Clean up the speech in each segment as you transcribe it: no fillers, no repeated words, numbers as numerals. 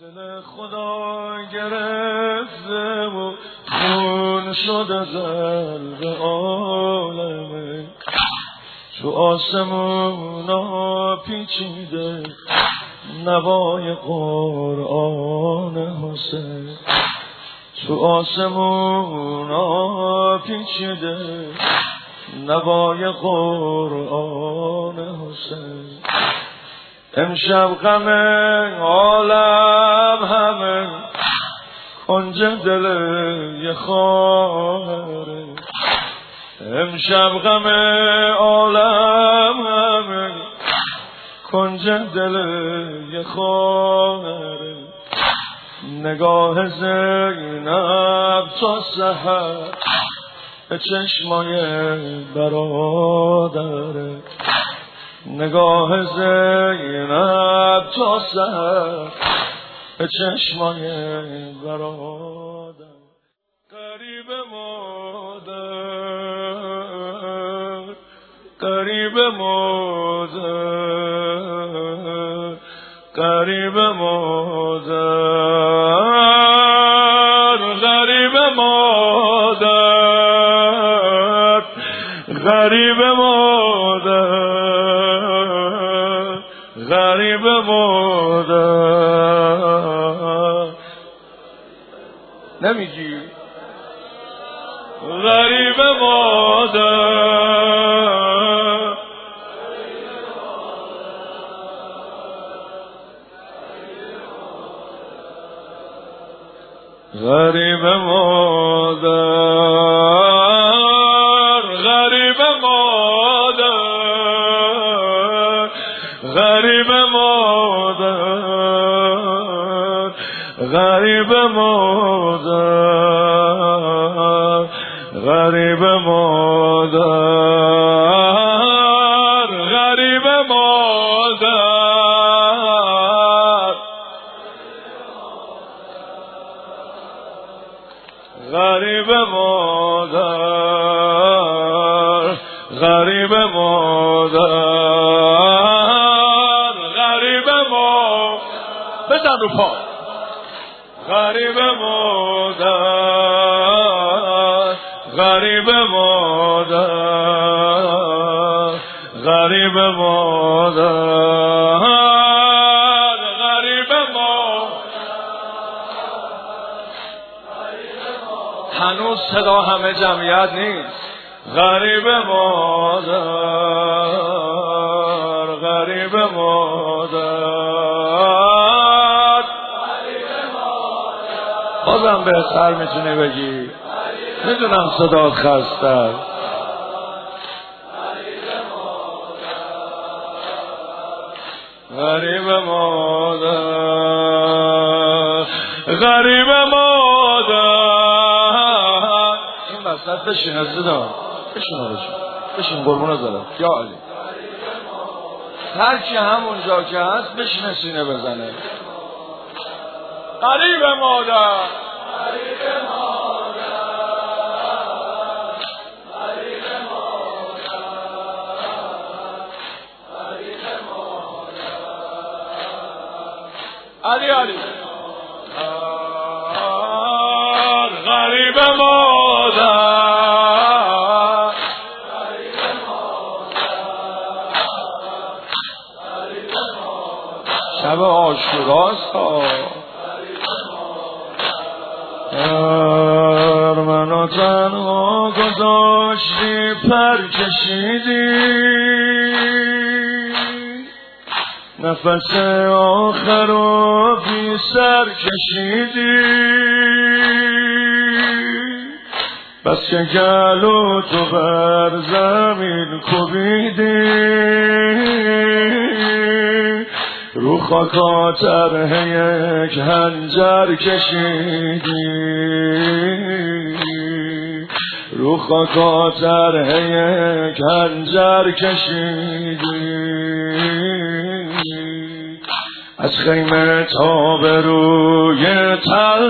دل خدا گرفته و خون شد از قلب عالمه، تو آسمونا پیچیده نوای قرآن حسین، تو آسمونا پیچیده نوای قرآن حسین. امشب غم عالم همه کنج دل یه خواهره، امشب غم عالم همه کنج دل یه خواهره، نگاه زینب تا سحر به چشمای برادره، نگاه زینب تا سحر به چشمای برادر. قریب مادر، قریب مادر، قریب مادر، غریب مادر، غریب مادر، غریب مادر. نمیگی غریب مادر، غریب مادر، غریب مادر، غریب مادر، غریب مادر، غریب مادر، غریب مادر، غریب مادر، غریب مادر، غریب مادر. بزن رو پا. غریب مادر، غریب مادر، غریب مادر، غریب مادر. هنوز صدا همه جمعیت نیست. غریب مادر، غریب مادر، بازم بهتر میتونی بگی، میدونم صدا خسته. غریب مادر، غریب مادر. این وسط بشین صدا، بشین آرشون، بشین قربونت برم یا علی. هر کی همونجا که هست بشینه سینه بزنه. غریب مادر، غریب مادر، غریب مادر، غریب مادر. علی علی غریب مادر، غریب مادر. شب عاشوراست ها. منو تنها گذاشتی، پر کشیدی، نفس آخر رو بی سر کشیدی، بس که گلو تو بر زمین کوبیدی، رو خاکا طرح یک هنجر کشیدی، رو خاکا طرح یک هنجر کشیدی، از خیمه تا به روی تل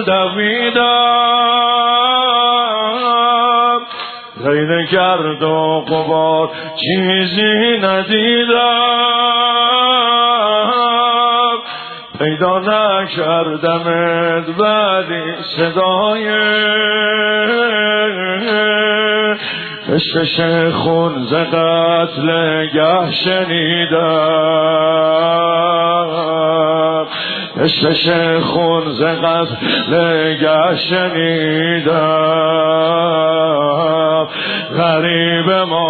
دویدم، غیر گرد و غبار چیزی ندیدم، پیدا نکردمت ولی صدای فشفش خون ز قتل گه شنیدم فشفش خون ز قتل گه شنیدم غریب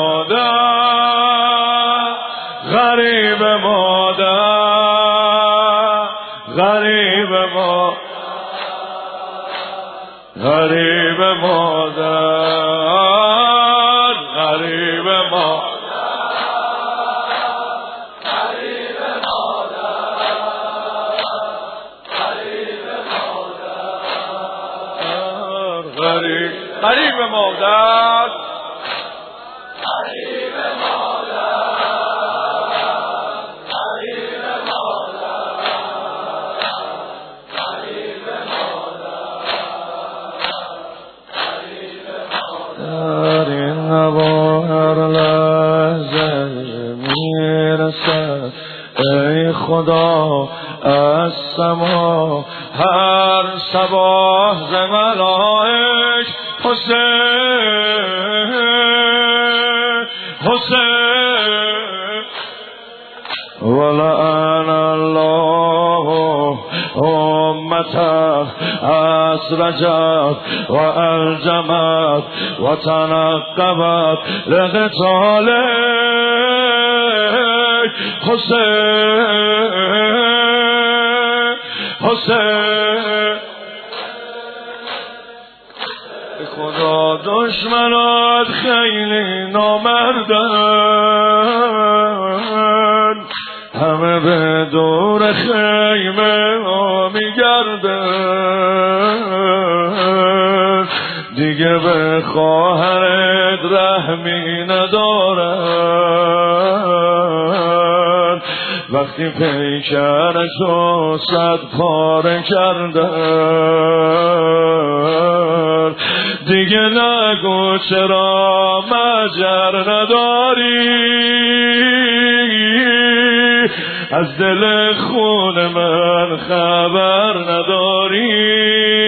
مادر غریب مادر غریب مادر غریب مادر غریب مادر غریب مادر در این نوا هر لحظه میرسد ای خدا از سما هر صباح ز ملائک حسین حسین ولعن الله امته اسرجت و الجمت و تنقبت لقتالک حسین حسین خدا دشمنات خیلی نامردن همه به دور خیمه ها میگردن دیگه به خواهرت رحمی ندارن وقتی پیکرشو 100 پاره کردن دیگه نگو چرا مجر نداری از دل خون من خبر نداری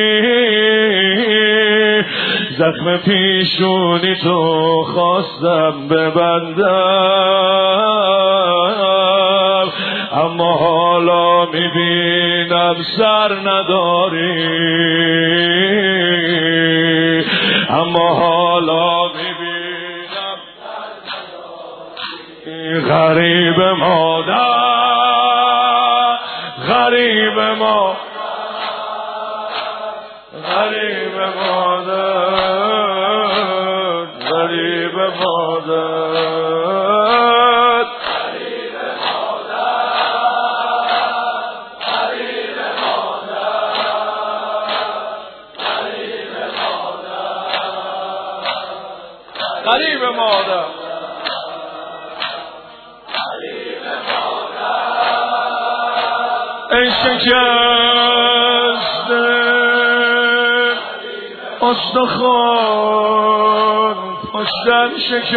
زخم پیشونی تو خواستم ببندم اما حالا میبینم سر نداری اما حالا میبینم غریب مادر غریب ما غریب مادر غریب مادر غریب مادر ای شکسته استخوان پشتم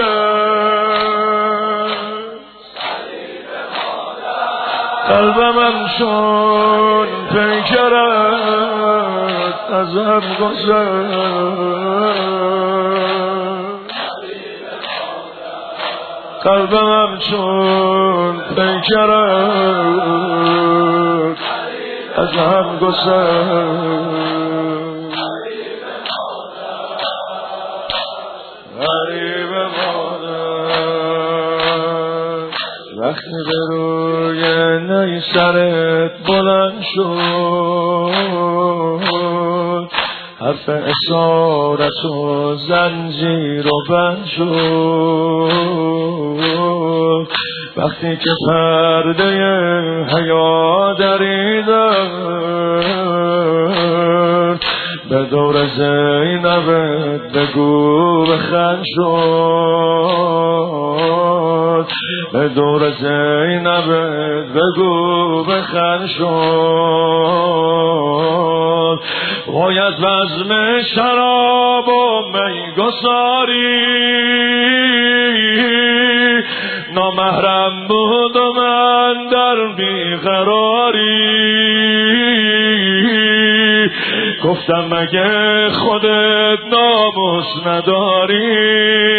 شکست قلبم همچون پیکرت ازم گذشت قلبم همچون پیکرت ازم گذشت غریب مادر وقتی به روی نی سرت بلند شد حرف اسارت و زنجیر و بند شد وقتی که پرده حیا دریدن به دور زینبت بگو بخند شد به دور زینبت بگو بخند شد باید بزم شراب و میگساری نامحرم بود و من در بیقراری گفتم مگه خودت ناموس نداری؟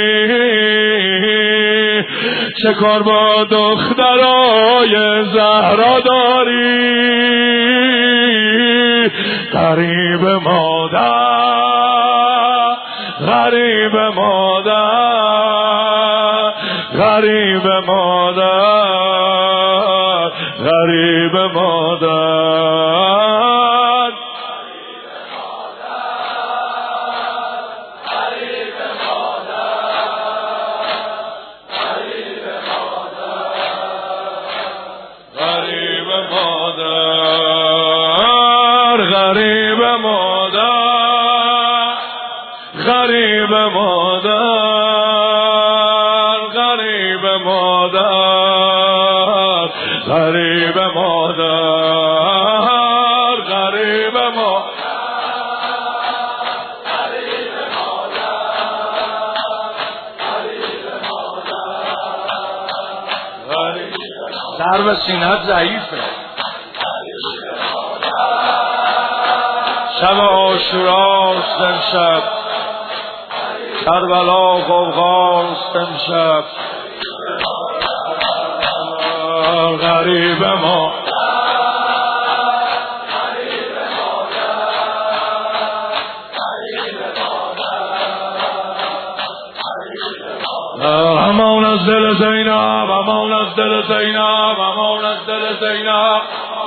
چه کار با دخترای زهرا داری؟ غریب مادر، غریب مادر، غریب مادر، غریب مادر. غریب مادر، غریب مادر، غریب مادر، غریب مادر. سر و سینه‌ت ضعیفه. شب عاشوراست امشب، کربلا غوغاست امشب. غریب ما، امان از دل زینب، امان از دل زینب، امان از دل زینب.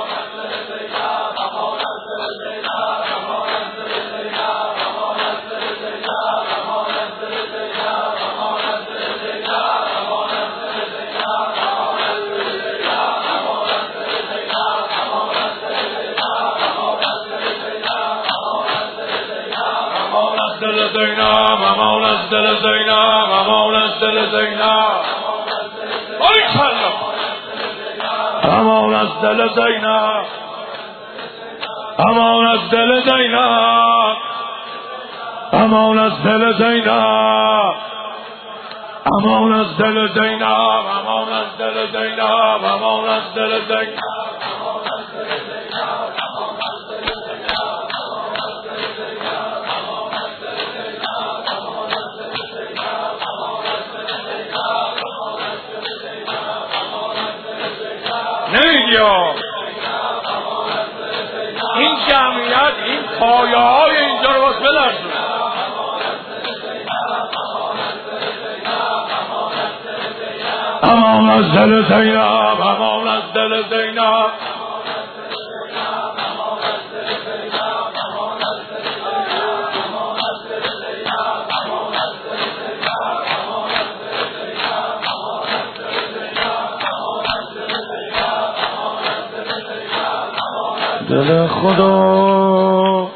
دل زینب، امان از دل زینب، امان از دل زینب. آی کلا، امان از دل زینب، امان از دل زینب، امان از دل زینب، امان از دل زینب، امان از دل زینب، امان از دل زینب. نمیگیا این جمعیت این پایه های اینجا رو باز بلرزون. امان از دل زینب، امان از دل زینب. دل خدا،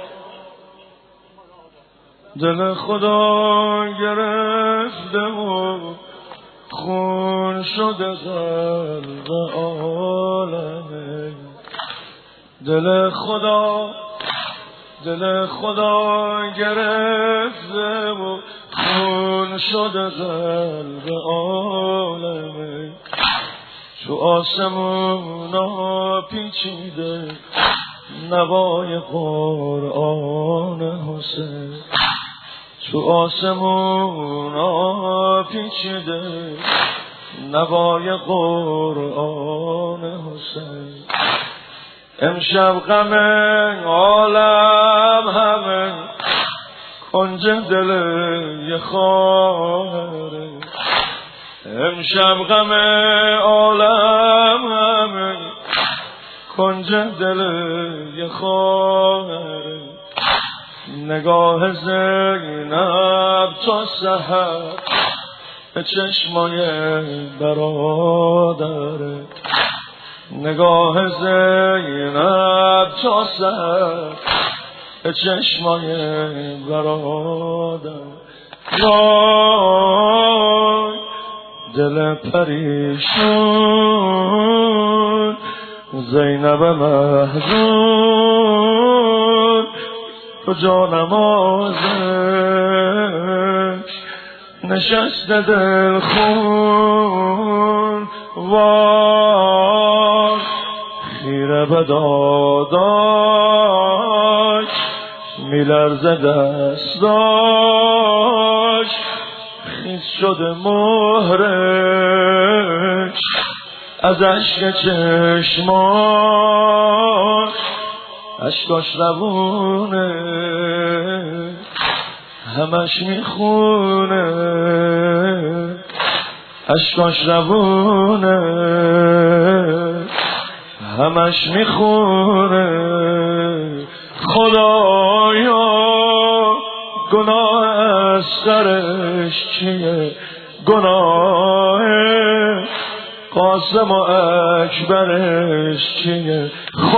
دل خدا گرفته و خون شده قلب عالمه. دل خدا، دل خدا گرفته و خون شده قلب عالمه. تو آسمونا پیچیده نوای قرآن حسین. تو آسمونا پیچیده نوای قرآن حسین. امشب غم عالم همه کنج دل یه خواهره. امشب غم عالم همه کنج دل یه خواهره. نگاه زینب تا سحر به چشمای برادره. نگاه زینب تا سحر به چشمای برادر. وای دل پریشون زینب محزون کجا نمازش نشسته دل خون. وای خیره به داداش میلرزه دستاش خیس شده مهرش از اشک چشماش اشکاش روونه همش میخونه اشکاش روونه همش میخونه خدایا گناه از سرش چیه گناه قاسم و اکبرش چیه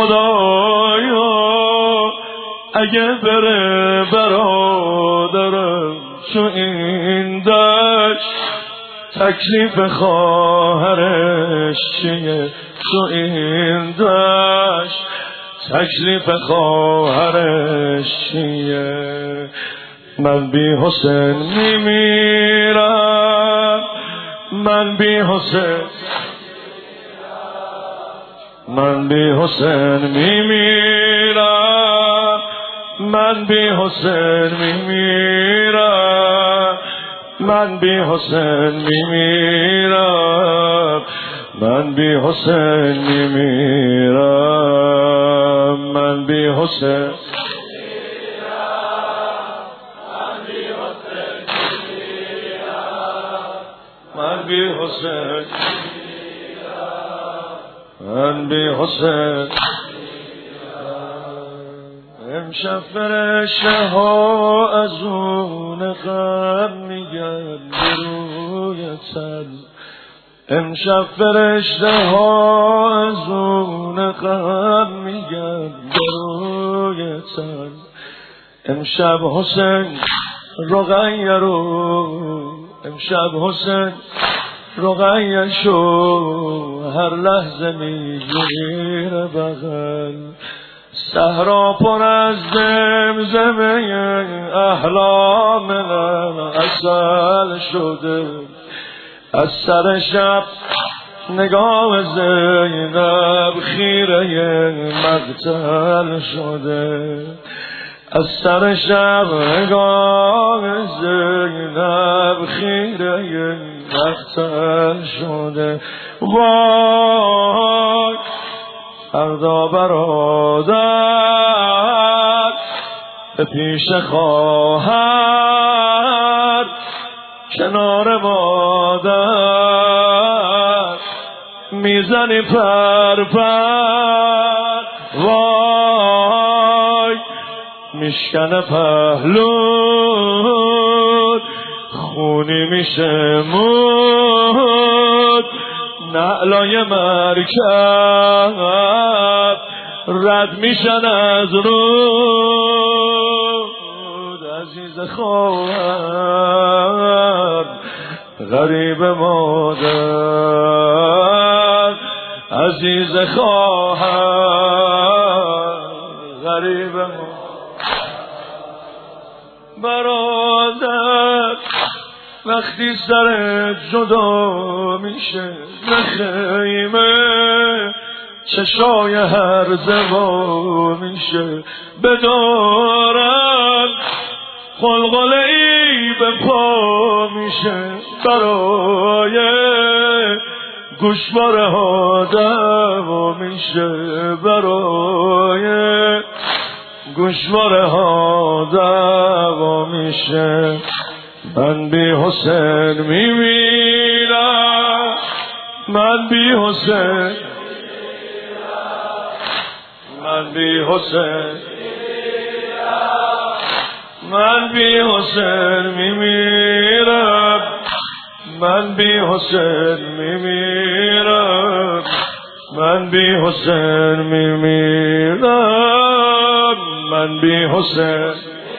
خدایا اگه بره برادرم تو این دشت تکلیف خواهرش چیه تو این دشت تکلیف خواهرش چیه من بی حسین میمیرم من بی حسین من بی حسین میمیرم من بی حسین میمیرم من بی حسین میمیرم من بی حسین میمیرم من بی حسین من بی حسین من بی حسین امشب فرشته ها از اون غم میگن روی تن امشب فرشته ها از اون غم میگن روی تن امشب حسین رقیه رو امشب حسین رقیه شو هر لحظه میگیره بغل صحرا پر از زمزمه احلام اصل شده از سر شب نگاه زینب خیره مقتل شده از سر شب نگاه زینب خیره مقتل شده وای فردا برادر به پیش خواهر کنار مادر میزنی پر پر وای میشکنه پهلود خونی میشه مود نعلای مرکب رد میشن از رود عزیز خواهر غریب مادر عزیز خواهر غریب مادر برادر وقتی سر جدا میشه خیمه چشای هر زوا میشه بدارن قلقل ای به پا میشه برای گوشواره ها دوا میشه برای گوشواره ها دوا میشه من بی حسین میمیرم من بی حسین من بی حسین من بی حسین میمیرم من بی حسین میمیرم من بی حسین میمیرم من بی حسین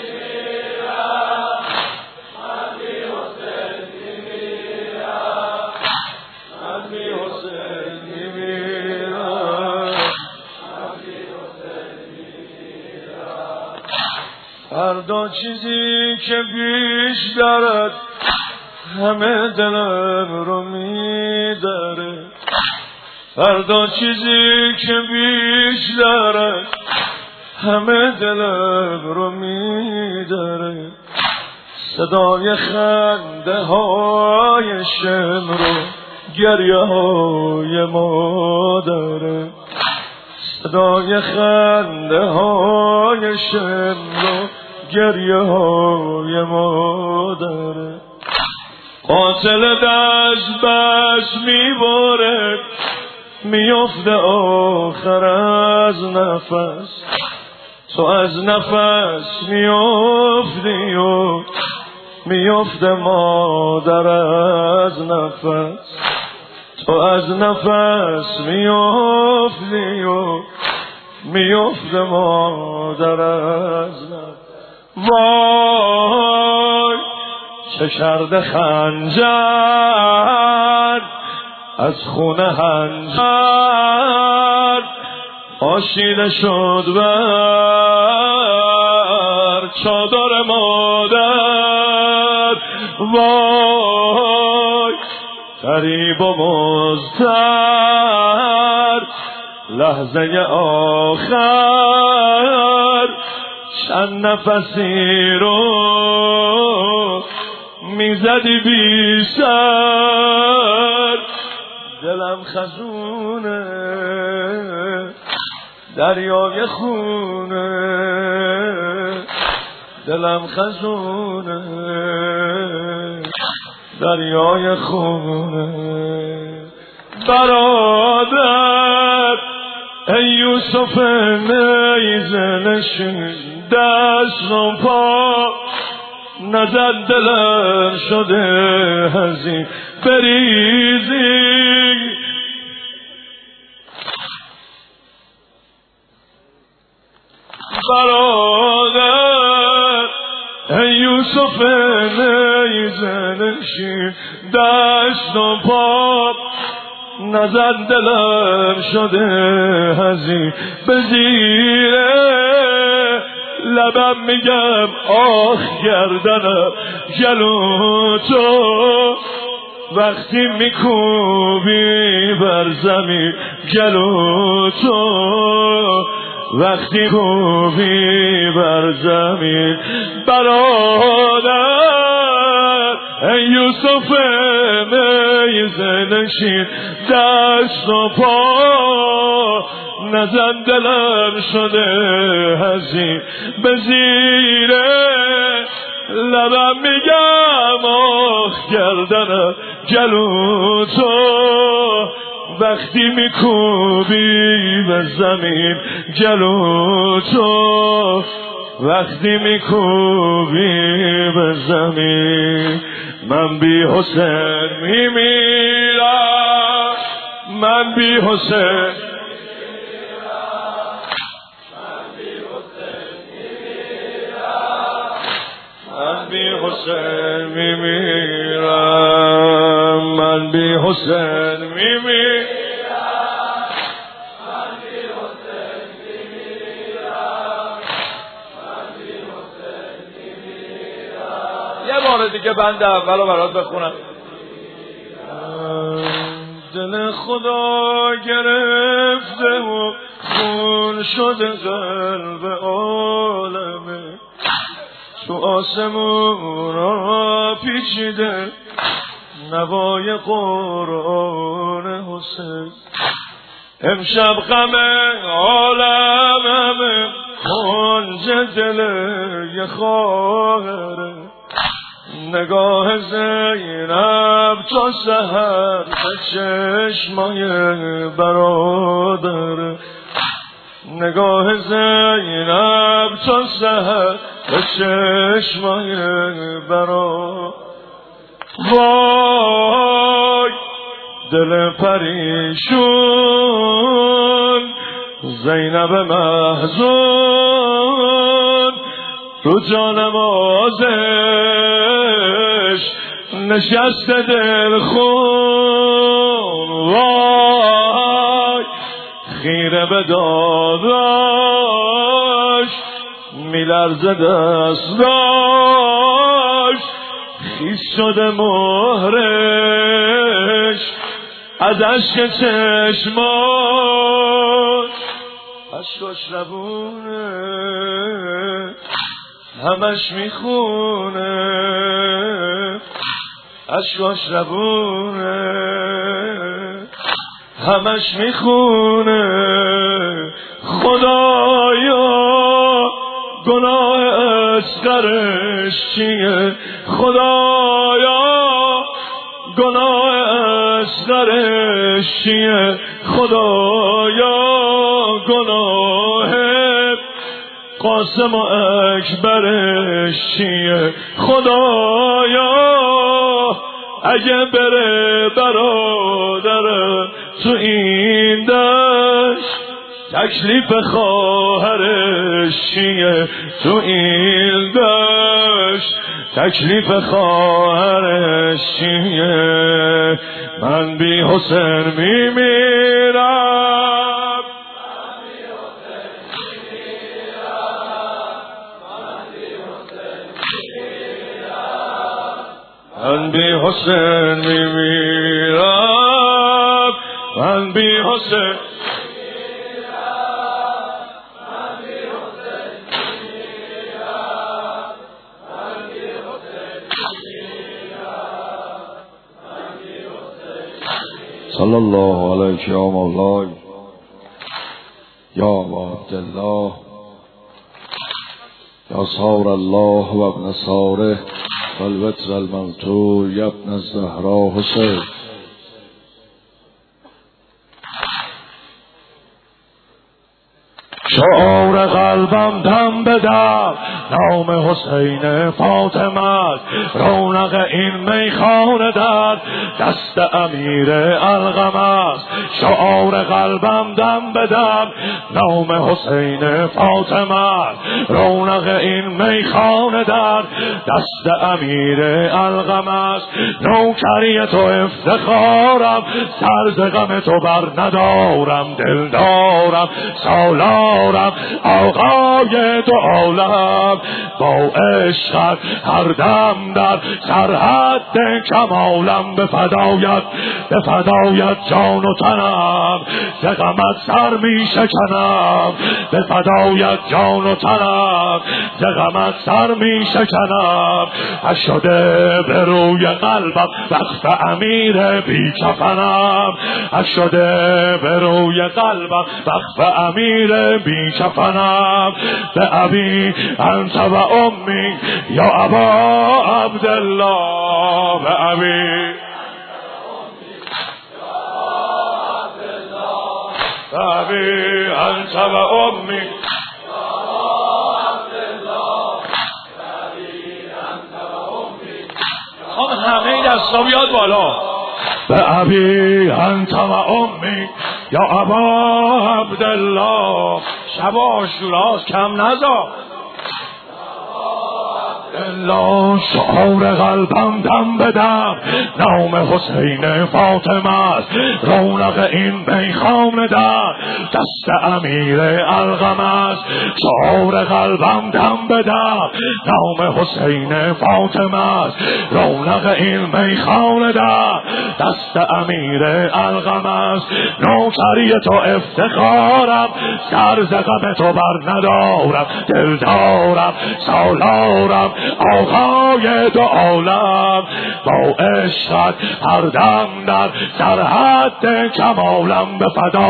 فردا چیزی که بیش دارد همه دلم رو میداره فردا چیزی که بیش دارد همه دلم رو میداره، صدای خنده های شمر و گریه های مادره، صدای خنده های شمر و گریه های مادره. قاتل دست بس میباره، میفته آخر از نفس، تو از نفس میفتی و میفته مادر از نفس، تو از نفس میفتی و میفته مادر از نفس. وای چه کرده خنجر از خون هنجر، آشیده شد بر چادر مادر. وای غریب و مضطر لحظه آخر، چند نفسی رو میزدی بی سر. دلم خزونه دریای خونه، دلم خزونه دریای خونه. برادر ای یوسف نیزه نشین، دست و پا نزد دلم شده هزین بریزی. برادر ای یوسف نیزه نشین، دست و پا نزد دلم شده هزین به زیر لبم میگم آخ گردنم جلو تو، وقتی میکوبی بر زمین جلو تو، وقتی کوبی بر زمین. برادر ای یوسف نیزه نشین، دست و پا نزن دلم شده هزین به زیر لبم میگم آخ گردنم جلو تو، وقتی میکوبی به زمین جلو تو، وقتی میکوبی به زمین. من بی حسین میمیرم، من بی حسین حسین میمیرم، من بی حسین میمیرم، من بی حسین میمیرم، من بی حسین میمیرم. یه بار دیگه بند اول رو برات بخونم. دل خدا گرفته و خون شده قلب عالمه، تو آسمون را پیچیده نوای قرآن حسین. امشب غم عالمه کنج دل یه خواهره، نگاه زینب تا سحر به چشمای برادره، نگاه زینب تا سحر به چشمای برادر. وای دل پریشون زینب محزون، رو جانمازش نشسته دل خون. وای خیره به داداش میلرزه دستاش، خیس شده مهرش از اشک چشماش. اشکاش لبونه همش میخونه، اشکاش لبونه همش میخونه. خدایا گناه اصغرش چیه؟ خدایا گناه اصغرش چیه؟ خدایا گناه قاسم و اکبرش چیه؟ خدایا اگه بره برادر تو این دشت تکلیف خواهرش چیه؟ تو این دشت تکلیف خواهرش چیه؟ من بی حسین میمیرم، من بی حسین میمیرم، من بی حسین صلی الله علیک یا مولای یا عبدالله یا صار الله و ابن صاره و الوتر المنطور یا ابن الزهرا حسین. شعار قلبم دم به دم نام حسین فاطمه، رونق این میخانه در دست امیر القم است. شعار قلبم دم به دم نام حسین فاطمه، رونق این میخانه در دست امیر القم است. نوکری تو افتخارم، سر ز غم تو بر ندارم، دل دارم سالارم آقای دو عالم، با عشقت هر دم در سرحد کمالم، به فدایت جان و تنم، ز غمت سر می شکنم، به فدایت جان و تنم، ز غمت سر می شکنم. شده به روی قلبم وقف امیر بی کفنم، شده به روی قلبم وقف امیر بی کفنم. به ابی انت و امی یا ابا عبدالله، به ابی به ابی انت و امی همه دستا بیاد بالا. به ابی انت و امی یا ابا عبدالله. شب عاشوراست کم نذار. الله شعار قلبم دم به دم نام حسین فاطمه است، رونق این میخانه در دست امیر القم است. شعار قلبم دم به دم نام حسین فاطمه است، رونق این میخانه در دست امیر القم است. نوکری تو افتخارم، سر ز غم تو بر ندارم، دل دارم سالارم آقای دو عالم، با عشقت هر دم در سرحد کمالم، به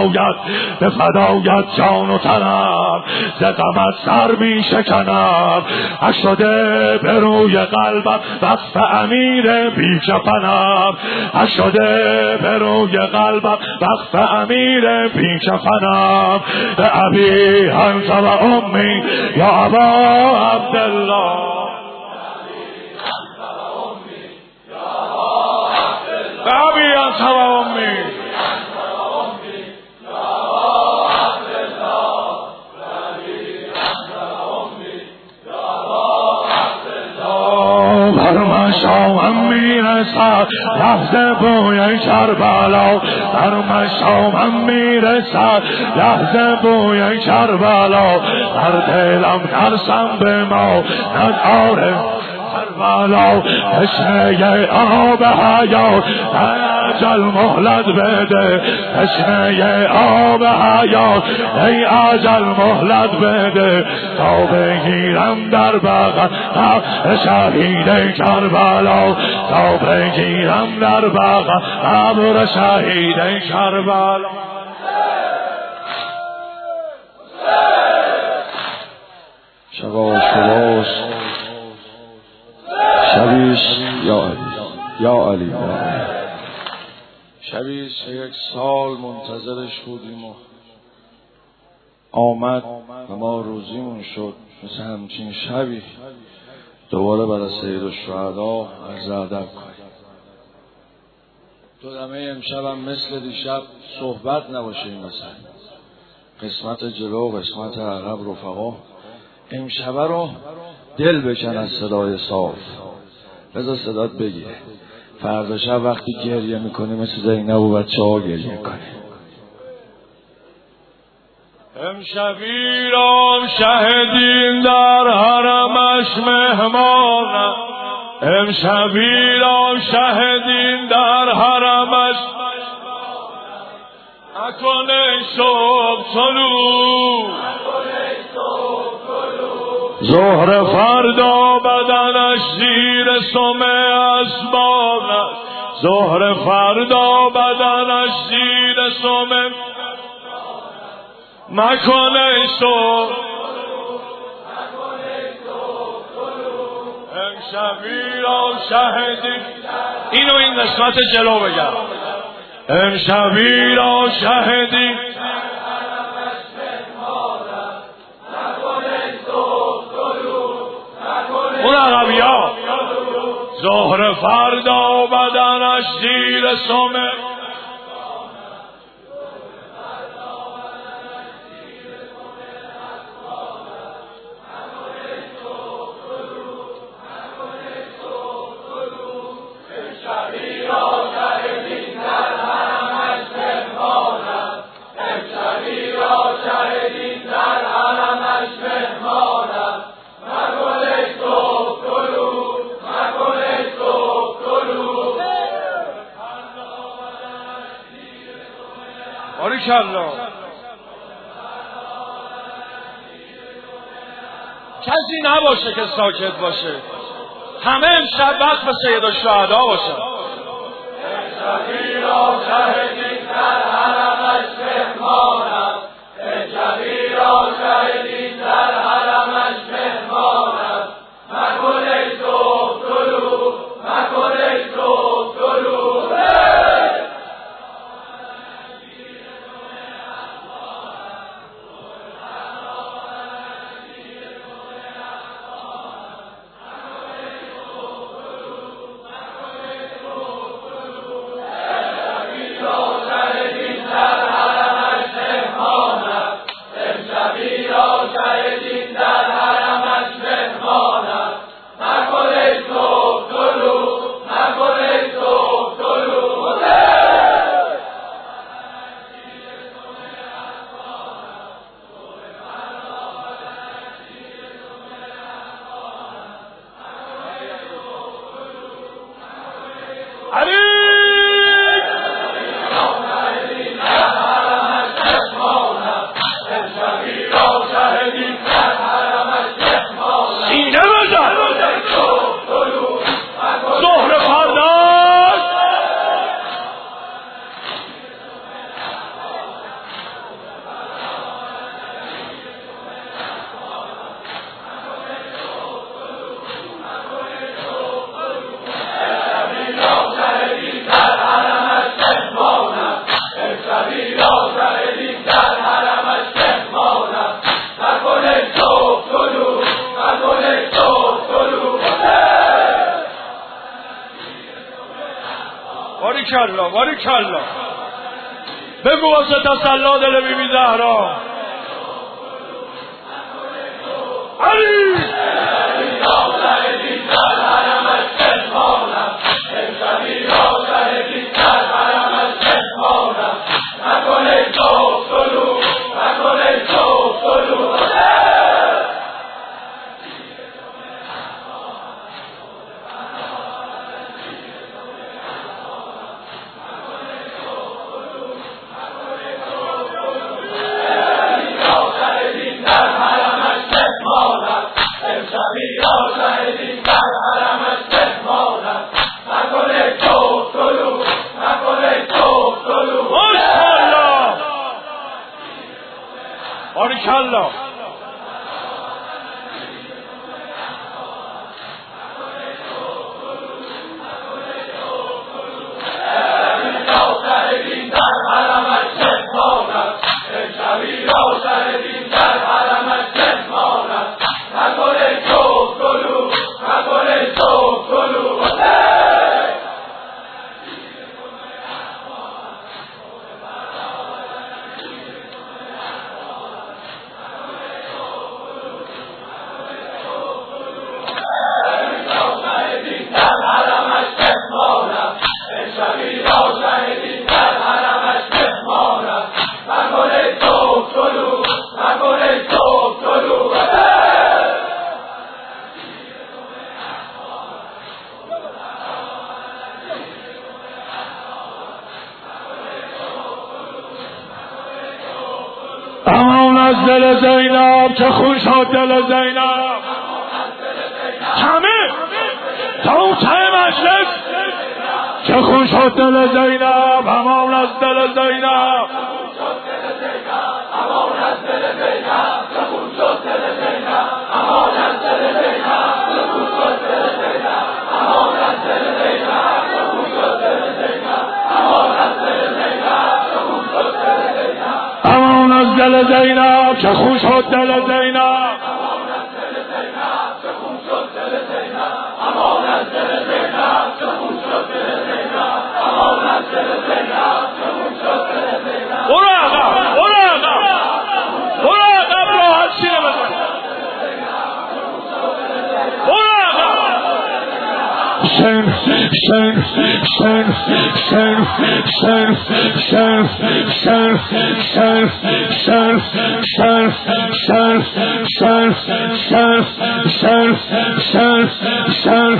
فدایت جان و تنم، ز غمت سر می شکنم. شده به روی قلبم وقف امیر بی کفنم، شده به روی قلبم وقف امیر بی کفنم. به ابی انت و امی یا ابا عبدالله، ابی انت و امی بر مشامم میرسد لحظه بوی کربلا، بر مشامم میرسد لحظه بوی کربلا، در دلم ترسم به ما نداره کربلا تشنه آب حیات اجل مهلت بده تشنه آب حیات ای اجل مهلت بده تا بگیرم در بغل شهید کربلا تا بگیرم در بغل قبر شهید کربلا. شباش شبیش یا علی شبیش 1 سال منتظرش بودیم و آمد و ما روزیمون شد. مثل همچین شبی دوباره برای سید الشهدا عرض ادب کنیم. تو دمه امشبم مثل دیشب صحبت نباشه، مثلا قسمت جلو قسمت عقب رفقا امشبه رو دل بکن از صدای صاف، بذار صدات بگیره. فردا شب وقتی گریه میکنی مثل زینب و بچه ها گریه کنی. امشبی را شهدین در حرمش مهمانم، امشبی را شهدین در حرمش نکنه صبح طلوع ظهر فردا بدنش زیر سم اسباب ظهر فردا بدنش زیر سم مکنه صبح امشبی را شهدی. اینو این قسمت جلو بگم. امشبی را شهدی اون عقبی ها ظهر فردا بدنش زیر سمه باریکالله. کسی نباشه که ساکت باشه، همه امشب وقت به سید الشهدا باشه. امشبی را شهدین در حرمش مهمانم، امشبی را شهدین در حرمش مهمانم، مکن ای صبح طلوع مکن ای صبح طلوع. باریکالله. بگو واسه تسلا دل بی بی زهرا علی باریکالله. امان از دل زینب که خون شد دل زینب. همه تا اون ته مجلس که خون شد دل زینب. امان از دل زینب. امان از دل زینب که خون شد دل زینب. امان از دل زینب که خون شد دل زینب. امان از دل زینب که خون شد دل زینب. امان از دل زینب که خون شد دل زینب. امان از دل زینب که خون شد دل زینب. امان از دل زینب که خون شد دل زینب. امان از دل زینب که خون شد دل زینب. برو عقب، برو عقب، برو عقب، راحت شیره بزن. برو عقب. شن شن شن شن شن شن شن شن شن شن شن شن شن شن شن شن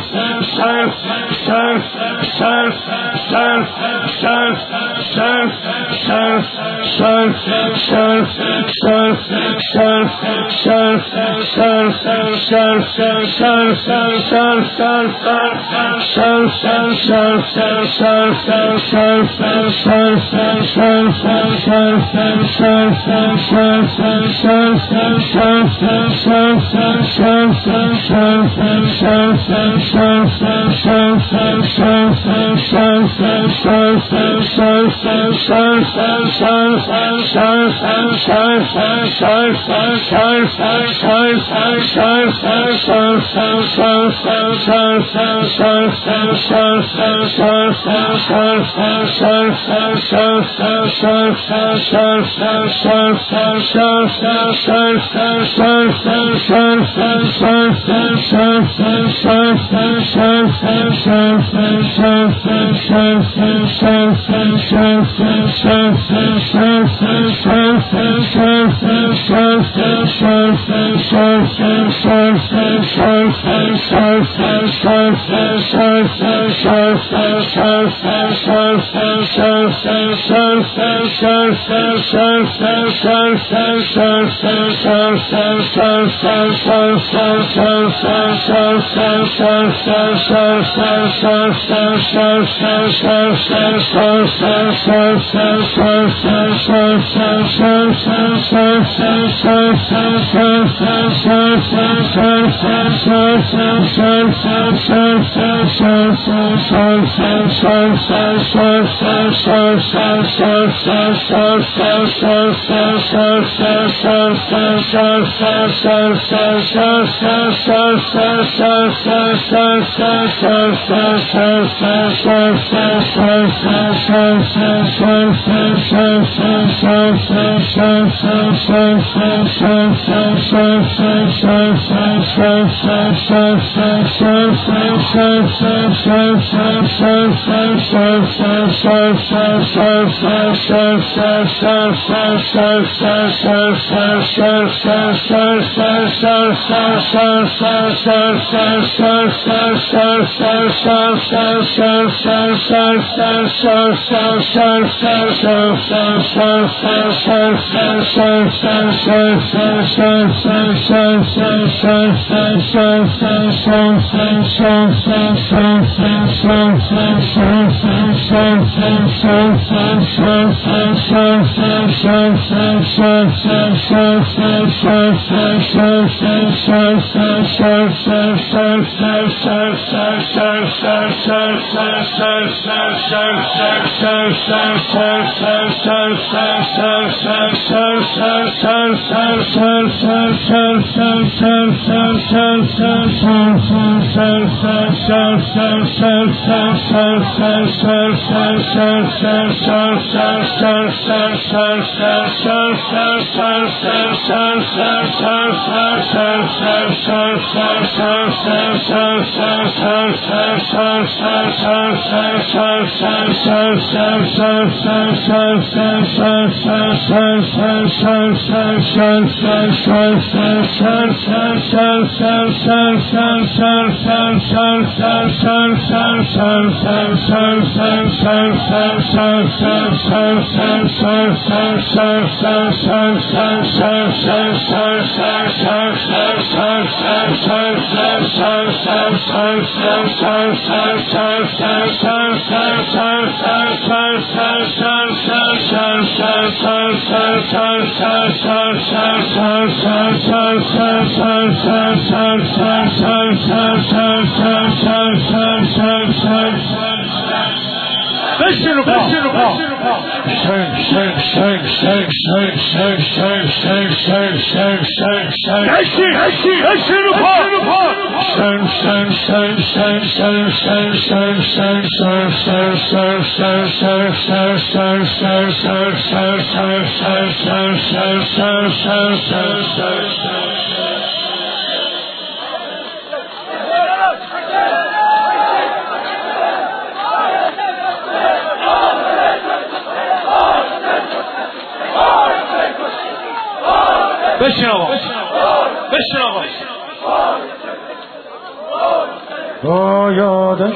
با یاد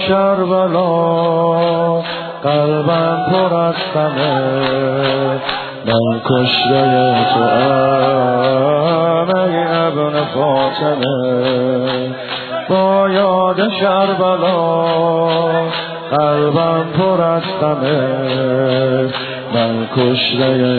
کربلا قلبم پر از غمه، من کشته توام ای ابن فاطمه. با یاد کربلا قلبم پر از غمه، من کشته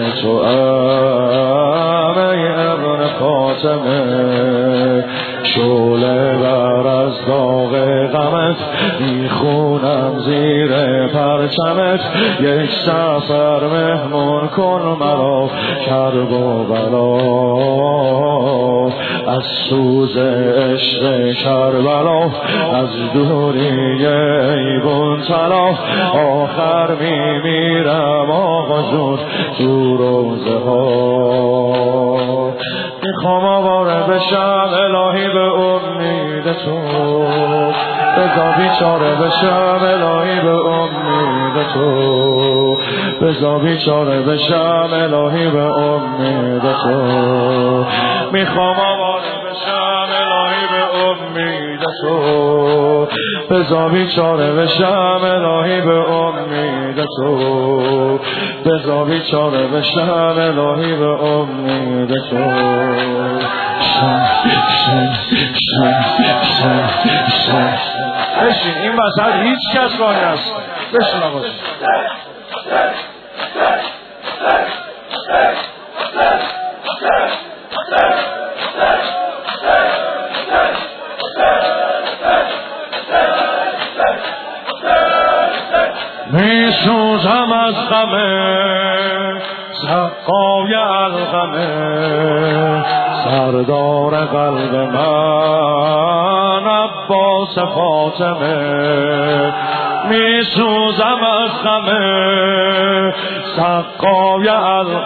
توام ای ابن فاطمه. شعله بر از داغ غمت میخونم زیر پرچمت، یک سفر مهمون کن مرا کرب و بلا. از سوز عشق کربلا از دوری ایوان طلا، آخر میمیرم آقا جون تو روزه ها. میخوام آواره بشم الهی به امید تو، بزا بیچاره بشم الهی به امید تو، بزا بیچاره بشم الهی به امید تو. میخوام آواره بشم الهی به امید تو، بزا بیچاره بشم الهی به امید تو، بزا بیچاره بشم الهی به امید تو. بشین این وسط هیچ کس وای نست، بشین آقا. میسوزم از غمه سقای الغمه، سردار قلب من عباس فاطمه. میسوزم از غمه سقای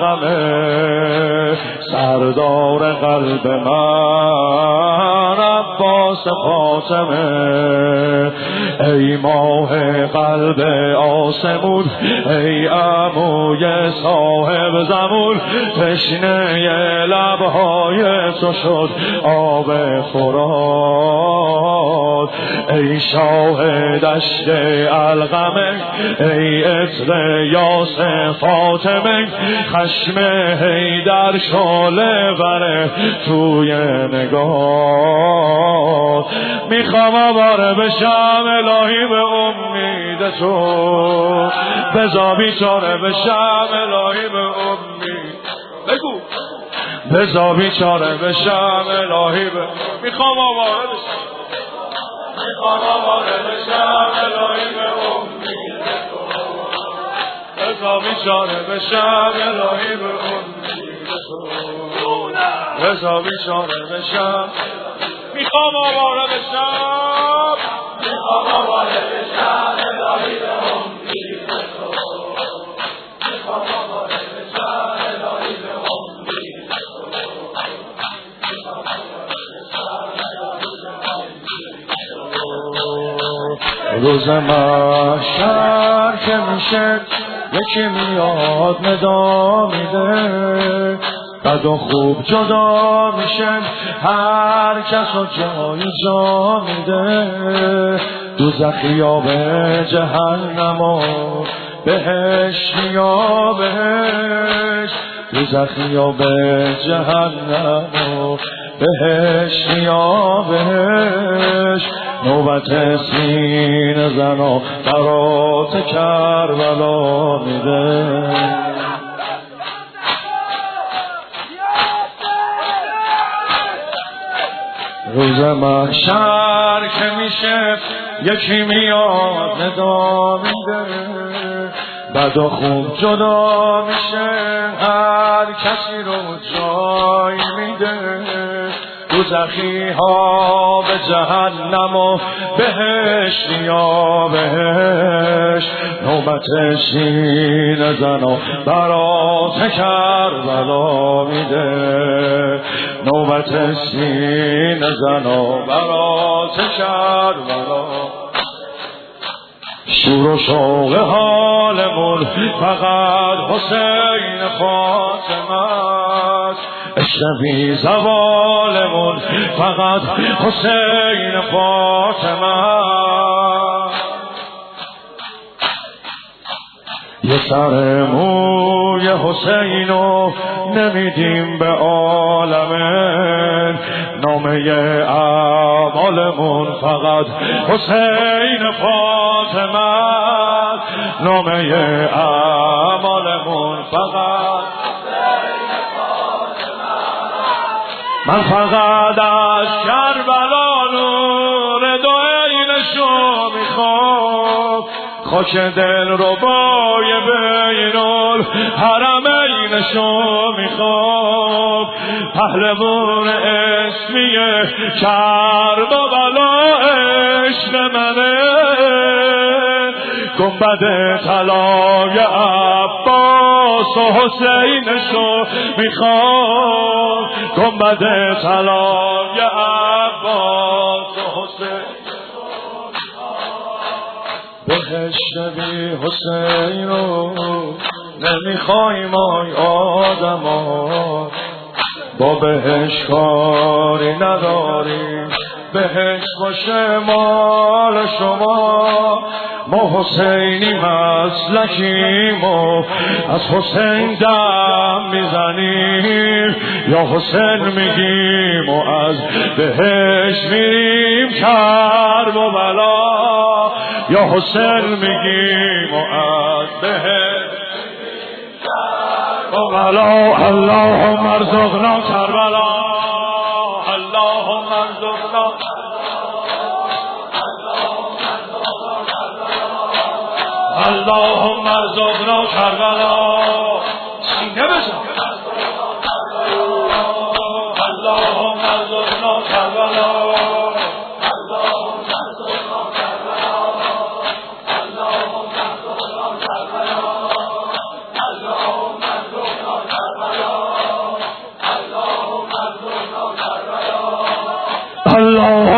الغمه، سردار قلب من عباس فاطمه، ای ماه قلب آسمون، ای عموی صاحب زمون، تشنه لبهای تو شد آب فرات. ای شاه دشت القمه، ای عطر یاس فاطمه، خشم حیدر شعله بره توی نگاه. میخوام آواره بشم الهی به امید تو، بزا بیچاره بشم الهی به امید، بگو بزا بیچاره بشم الهی به، میخوام آواره بشم، میخوام آواره بشم الهی به امید تو، بزا بیچاره بشم الهی به امید تو، بزا بیچاره بشم، میخوام آواره بشم، میخوام آواره بشم الهی به امید تو، میخوام آواره بشم الهی به امید تو. روز محشر که میشه یکی میاد ندا میده، بد و خوب جدا میشن هر کس و جای جا میده. دوزخی یا به جهنم و بهش یا بهش، دوزخی یا به جهنم و بهش یا بهش. نوبت سینه زن و برات کربلا میده. روز محشر که میشه یکی میاد ندا میده، بد و خوب جدا میشه هر کسی رو جای میده. دوزخی ها به جهنم و بهش یا بهش، نوبت سینه زن و برات کربلا میده. نوبت سینه زن و برات کربلا. شور و شوق حالمون فقط حسین فاطمه است، اشتبی زوالمون فقط حسین فاطمه است. یه سر موی حسینو نمیدیم به عالمین، نامه اعمالمون فقط حسین فاطمه، نامه اعمالمون فقط حسین فاطمه. من فقط از کربلا نور دو عینشو میخوام، خاک دل رو بای بین الحرمینشو میخوام. پهلوان اسمیه کربلا عشق منه، گنبد طلای عباس و حسینشو میخوام. گنبد طلای عباس و حسین، بهشت بی حسین رو نمیخوایم آی آدم ها، با بهش کاری نداریم، بهش باشه مال شما. ما حسینی مسلکیم و از حسین دم میزنیم، یا حسین میگیم و از بهش میریم کرب و بلا، یا حسین میگیم و از بهش و بلا. اللهم ارزقنا کربلا، اللهم ارزقنا، اللهم ارزقنا کربلا. سینه بزن، اللهم ارزقنا کربلا، اللهم ارزقنا کربلا، اللهم ارزقنا کربلا، اللهم ارزقنا کربلا، اللهم ارزقنا کربلا.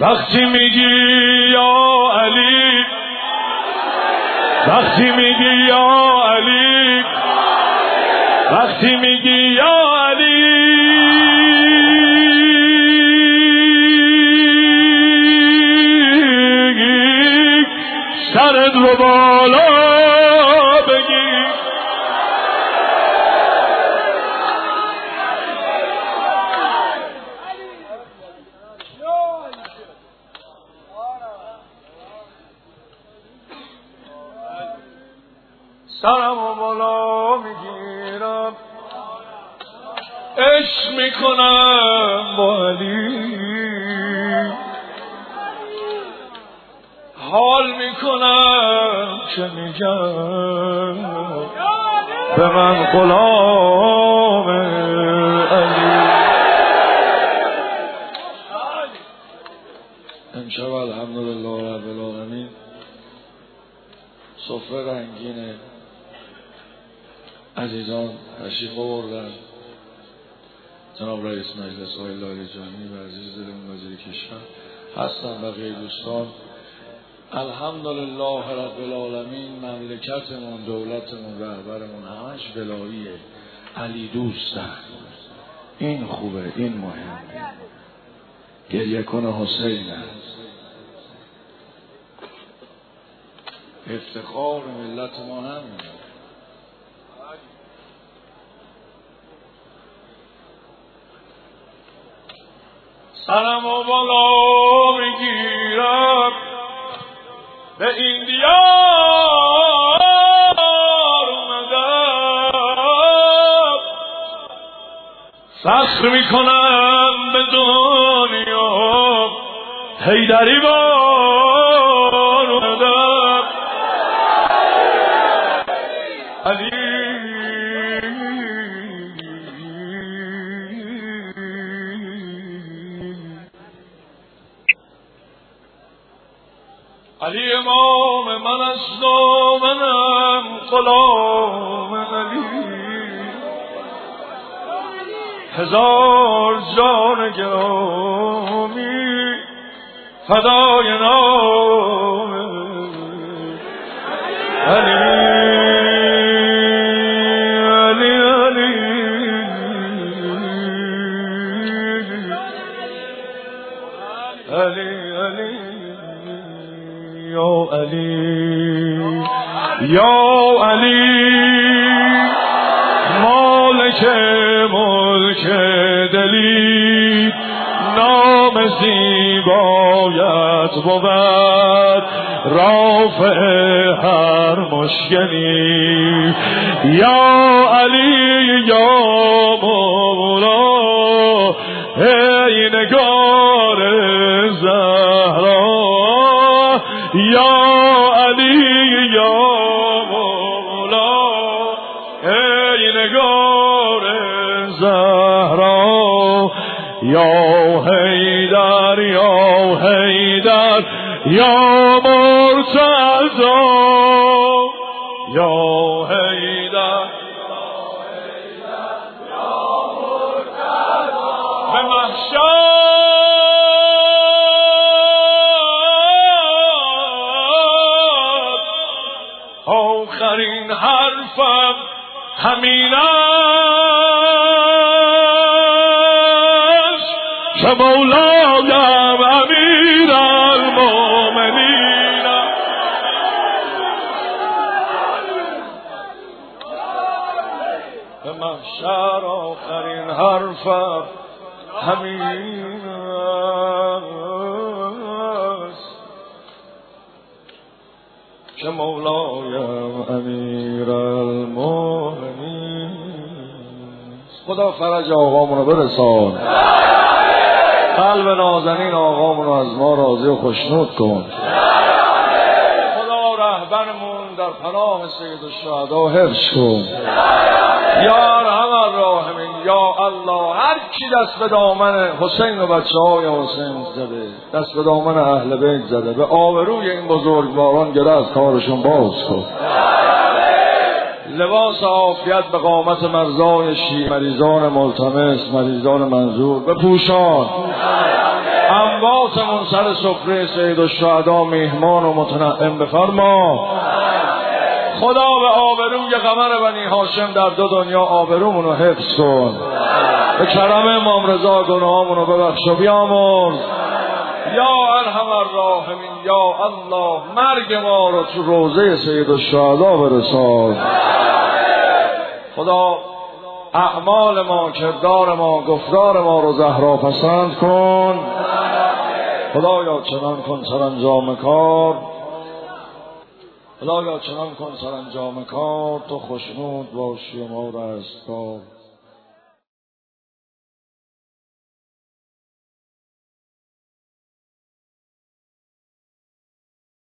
وقتی میگی یا علی، وقتی میگی یا علی، وقتی میگی یا علی، سرت رو بالا بگی. سرم رو بالا میگیرم، عشق میکنم با علی، حال میکنم که میگم به من غلام علی. امشب الحمدلله رب العالمین سفره رنگینه، عزیزان تشریف آوردن. جناب رئیس مجلس آقای لاریجانی و عزیز دلمون وزیر کشور هستن، بقیه دوستان. الحمدلله رب العالمین مملکتمون، دولتمون، رهبرمون همش ولاییه، علی دوستن. این خوبه، این مهمه. گریه کنه حسین است. افتخار ملت ما همینه. سرم و بالا میگیرم، به این دیار اومدم، فخر میکنم به دنیا، حیدری بار اومدم. علی علی امام من است و منم غلام علی، هزار جان گرامی فدای نام علی. یا علی مالک ملک دلی، نام زیبایت بود رافع هر مشکلی. یا علی یا مولا، ای نگار زهرا، یا علی یا مولا، ای نگار زهرا، یا حیدر یا حیدر یا مرتضی، یا حیدر یا مرتضی. به محشر آخرین حرفم همین است که مولایم امیر المؤمنین. به محشر آخرین حرفم همین است که مولایم امیر المؤمنین. خدا فرج آقامونو برسان، قلب نازنین آقامونو از ما راضی و خوشنود کن. خدا رهبرمون در پناه سید الشهدا حفظ کن. یا ارحم الراحمین. یا الله، هر کی دست به دامن حسین و بچه های حسین زده، دست به دامن اهل بیت زده، به آبروی این بزرگواران گره از کارشون باز کن. لباس عافیت به قامت مرزای شیعه، مریضان ملتمس، مریضان منظور بپوشان. امواتمون سر سفره سید الشهدا میهمان و متنعم بفرما. خدا به آبروی قمر بنی هاشم در دو دنیا آبرومونو حفظ کن. به کرم امام رضا گناهامونو ببخش و بیامرز. یا ارحم الراحمین یا الله، مرگ ما رو تو روضه سید الشهدا برسان. خدا اعمال ما، کردار ما، گفتار ما رو زهرا پسند کن. خدایا چنان کن سرانجام کار، خدایا چنان کن سرانجام کار، تو خوشنود باشی و ما رستگار.